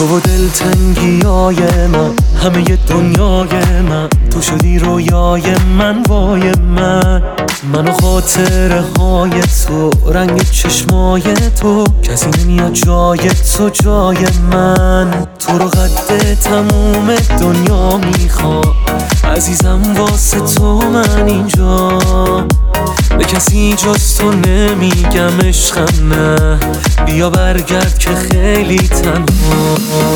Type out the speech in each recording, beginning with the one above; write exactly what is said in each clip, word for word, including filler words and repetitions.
تو و دلتنگیای من، همه دنیای من، تو شدی رویای من، وای من. من و خاطره های تو، رنگ چشمای تو، کسی نمیاد جای تو جای من. تو رو قد تموم دنیا میخوام عزیزم، واسه تو من اینجا. به کسی جز تو نمیگم عشقم، نه بیا برگرد که خیلی تنها.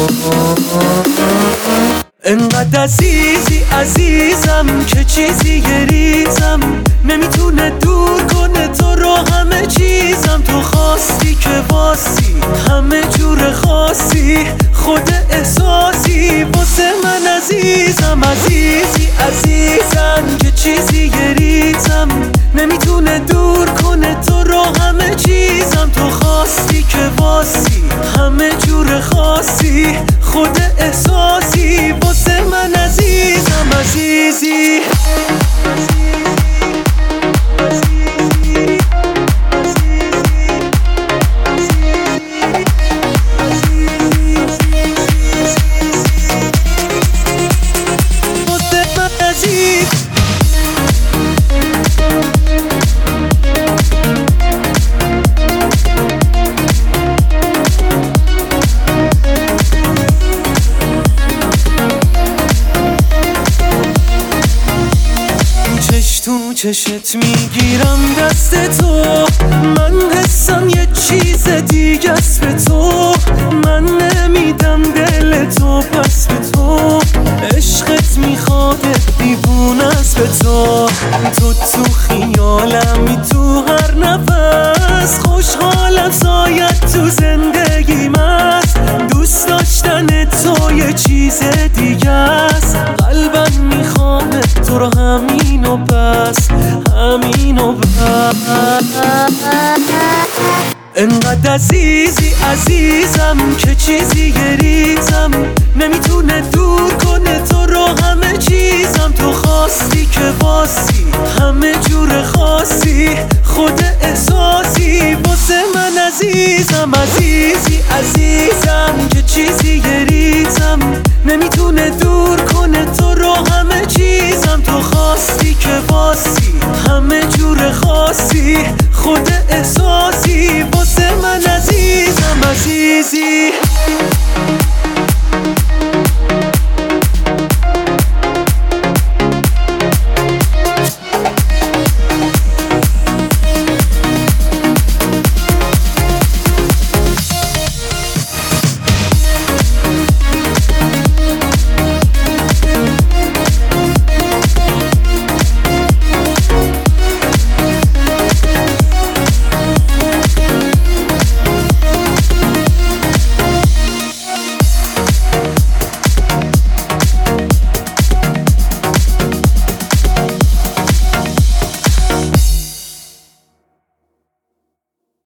انقدر عزیزی عزیزم که چیزی گریزم نمیتونه دور کنه تو رو همه چیزم. تو خواستی که واسی همه جور خاصی، خود احساسی واسه من عزیزم. عزیزی عزیزم که چیزی گریزم نمیتونه دور کنه تو رو همه چیزم. تو خواستی که واسی همه جور خاصی، خود احساسی واسه من عزیزم. عزیزی تو چشت میگیرم دست تو، من حسم یه چیز دیگه است به تو. من نمیدم دل تو پس به تو، عشقت میخواد دیوونه است به تو. تو تو خیالمی تو هر نفس، خوشحالم سایت تو زندگیم است. دوست داشتن تو یه چیز دیگه است، قلبم میخواد تو رو همین و بس، همین و بس. انقدر عزیزی عزیزم که چیزی گریزم نمیتونه دور کنه تو رو همه چیزم. تو خواستی که واسی همه جور خاصی، خود احساسی واسه من عزیزم. عزیزی عزیزم که چیزی گریزم نمیتونه دور کنه تو رو همه چیزم. تو خواستی که واسی همه جور خاصی، خود احساسی واسه من عزیزم. عزیزی